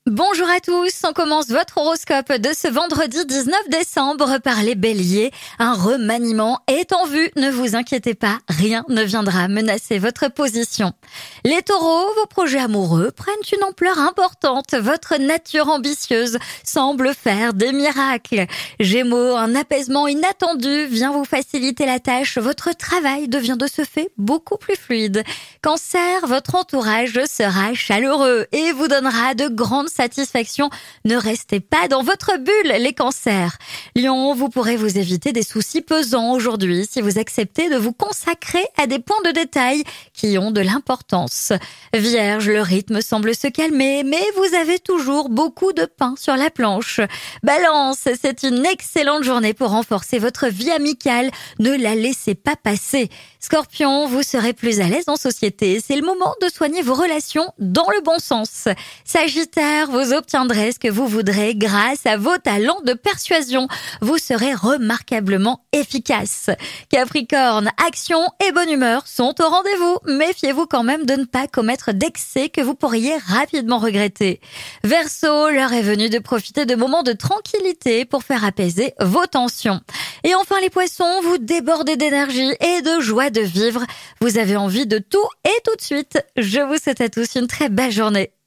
Bonjour à tous, on commence votre horoscope de ce vendredi 19 décembre par les béliers. Un remaniement est en vue, ne vous inquiétez pas, rien ne viendra menacer votre position. Les taureaux, vos projets amoureux prennent une ampleur importante, votre nature ambitieuse semble faire des miracles. Gémeaux, un apaisement inattendu vient vous faciliter la tâche, votre travail devient de ce fait beaucoup plus fluide. Cancer, votre entourage sera chaleureux et vous donnera de grandes satisfaction. Ne restez pas dans votre bulle, les cancers. Lion, vous pourrez vous éviter des soucis pesants aujourd'hui si vous acceptez de vous consacrer à des points de détail qui ont de l'importance. Vierge, le rythme semble se calmer, mais vous avez toujours beaucoup de pain sur la planche. Balance, c'est une excellente journée pour renforcer votre vie amicale. Ne la laissez pas passer. Scorpion, vous serez plus à l'aise en société. C'est le moment de soigner vos relations dans le bon sens. Sagittaire, vous obtiendrez ce que vous voudrez grâce à vos talents de persuasion. Vous serez remarquablement efficace. Capricorne, action et bonne humeur sont au rendez-vous. Méfiez-vous quand même de ne pas commettre d'excès que vous pourriez rapidement regretter. Verseau, l'heure est venue de profiter de moments de tranquillité pour faire apaiser vos tensions. Et enfin les poissons, vous débordez d'énergie et de joie de vivre. Vous avez envie de tout et tout de suite. Je vous souhaite à tous une très belle journée.